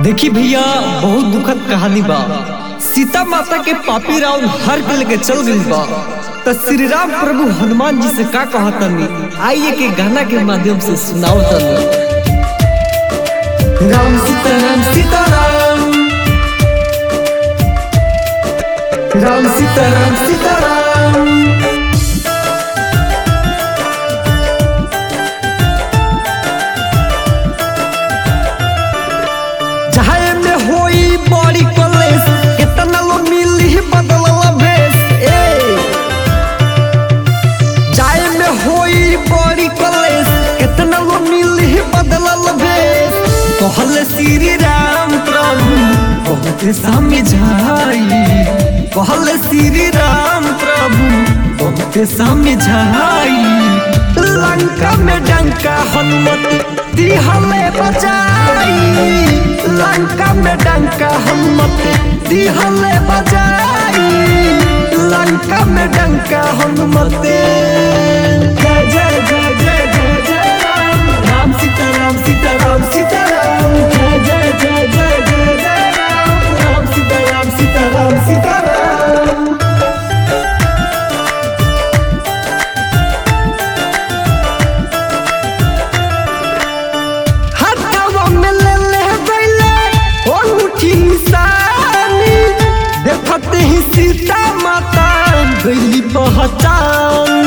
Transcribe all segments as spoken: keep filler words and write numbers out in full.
देखी भैया, बहुत दुखद कहानी बा। सीता माता के पापी रावण हर के लेके चल गई बा। तो श्री राम प्रभु हनुमान जी से का कहतनी, आइए के गाना के माध्यम से सुनाओ तनी। राम सीता राम सीता राम, राम सीता राम सीता राम। चाहे में होई बड़ी कलेस, कितना लो मिली बदलला भेस। ए चाहे में होई बड़ी कलेस, कितना लो मिली बदलला भेस। कहले श्री राम प्रभु बहुत समझाई, कहले श्री राम प्रभु बहुत समझाई। लंका में डंका हनुमत दिहले बजाई, लंका में डंका हनुमत दिहले बजाई। लंका में डंका हनुमत। जय जय जय जय जय जय राम, राम सीता राम सीता राम सीता राम। जय जय जय जय जय जय राम, राम सीता राम सीता राम सीता राम। हाथवा में ले ले गइले अंगूठी निशानी, देखते ही सीता माता गइली पहचान।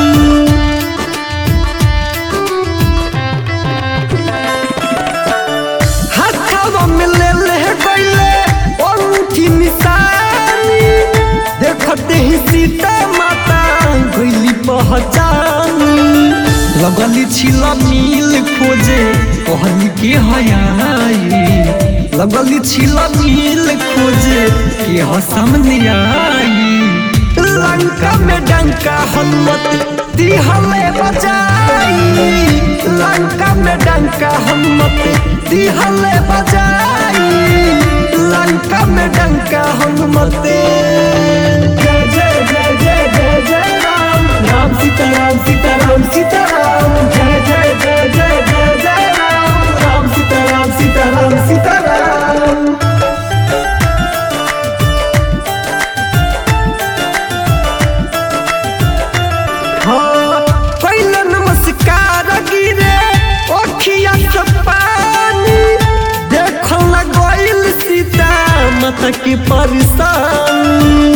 हाथवा में ले ले गइले अंगूठी निशानी, देखते ही सीता माता गइली पहचान। लगली छिला मिल खोजे कहली के हयाई, लगली छिला मिल खोजे के ह सामने आई। लंका में डंका हनुमत दिहले बजाई, लंका में डंका हनुमत दिहले बजाई। लंका में डंका हनुमत। जय जय जय जय जय जय राम, राम सीता राम सीता राम सीता राम। जय जय जय जय जय जय राम, राम सीता राम सीता राम सीता राम। हाँ पहले नमस्कार गिरे ओखिया से पानी, देखो न गइल सीता माता की परेशानी।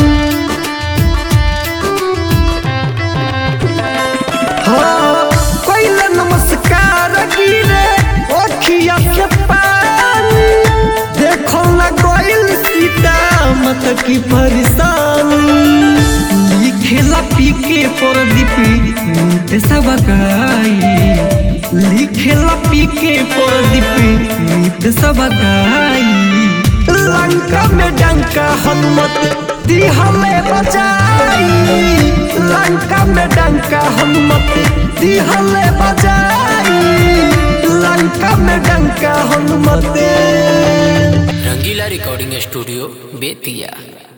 हाँ पहले नमस्कार गिरे ओखिया से पानी, देखो न गइल सीता माता की परेशानी। लिखेला पी के प्रदीप नीत सब गाई, लिखेला पी के प्रदीप नीत सब गाई। लंका में डंका हनुमत दिहले बजाई, लंका में डंका हनुमत दिहले बजाई। लंका में डंका हनुमत। Rangila recording studio Bettiah.